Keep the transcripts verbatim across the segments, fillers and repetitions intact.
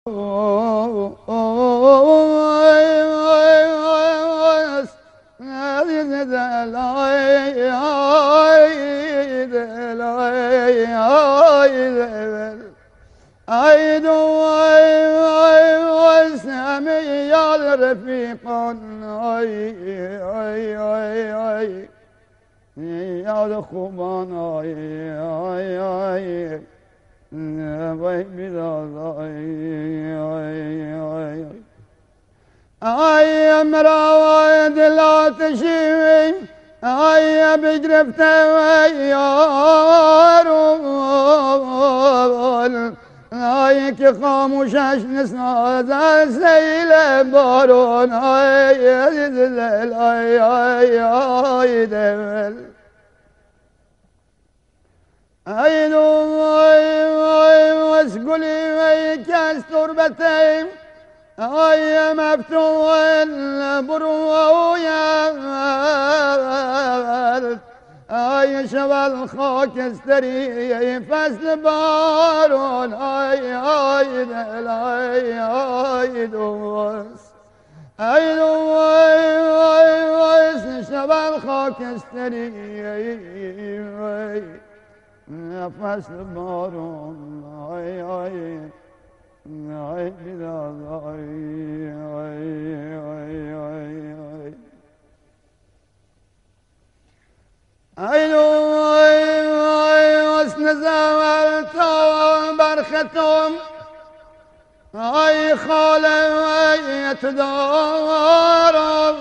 يا خوبان آی آی آی وای بیداد آی آی آی آی مرا دلات شیوی آی بگرفته وی یارون آی که خاموشش نسازه سیل بارون آی دل آی آی آی دل ای دو ای ای واسقولي ويك استربتي ای مفتون برويا ای شبال خاکستری فصل بارون ای ای دل ای ای دوست ای دو ای ای ای شبال خاکستری ای فصل بارون آی آی آی بیداد آی آی آی آی آی ای آی آی حسن زمل تو برختم آی خاله ویت دارم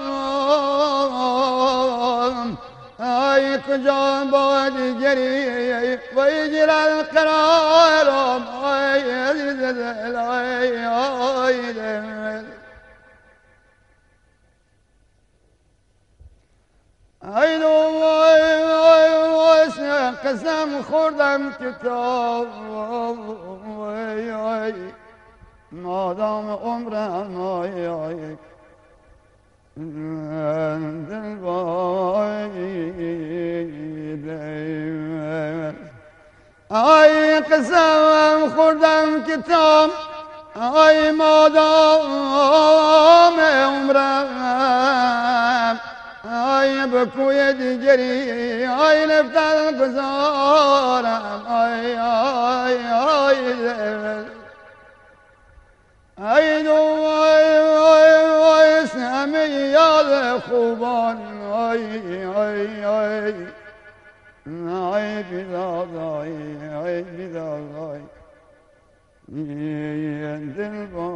آی کجا با دیگری ویجر القرارم آی دل آی آی دل ای دو آی آی قسم خوردم کتاب آی آی مادام عمرم آی آی دل وای دل آی قسم خوردم کتاب آی مادام عمرم آی بکوی دیگری آی لفتن گذارم آی آی آی دل ای دو آی آی آی سمی یاد خوبان آی آی آی آی بیداد آی آی بیداد آی دل